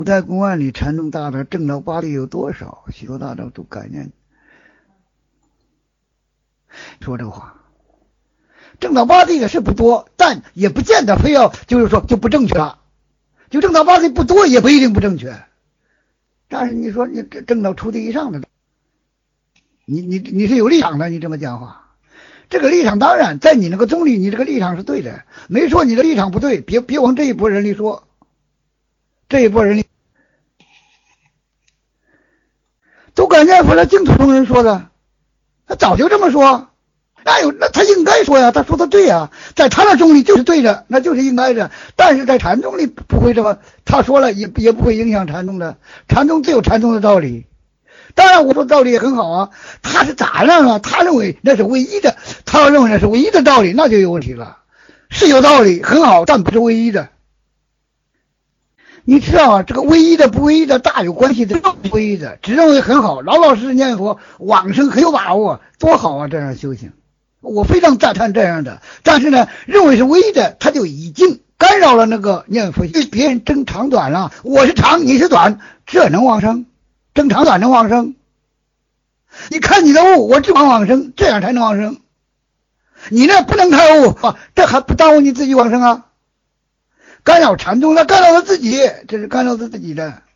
古代公案里禅宗大德正道八地有多少？许多大德都概念说这个话。正道八地的是不多，但也不见得非要就是说就不正确了。就正道八地不多，也不一定不正确。但是你说你正道初地以上的，你是有立场的，你这么讲话，这个立场当然在你那个宗里，你这个立场是对的，没说你的立场不对，别往这一波人里说，这一波人里都感念佛了，净土宗人说的，他早就这么说。那他应该说呀，他说的对呀，在他那宗里就是对的，那就是应该的。但是在禅宗里不会这么，他说了也不会影响禅宗的，禅宗自有禅宗的道理。当然我说道理也很好啊，他是咋样啊？他认为那是唯一的，他要认为那是唯一的道理，那就有问题了。是有道理很好，但不是唯一的。你知道啊，这个唯一的不唯一的大有关系的，唯一的只认为很好，老老实实念佛，往生很有把握，多好啊！这样修行。我非常赞叹这样的，但是呢，认为是唯一的，他就已经干扰了那个念佛，跟别人争长短了。我是长，你是短，这能往生？争长短能往生？你看你的悟，我只往往生，这样才能往生。你那不能太悟啊，这还不耽误你自己往生啊？干扰禅宗，那干扰了自己，这是干扰自己的。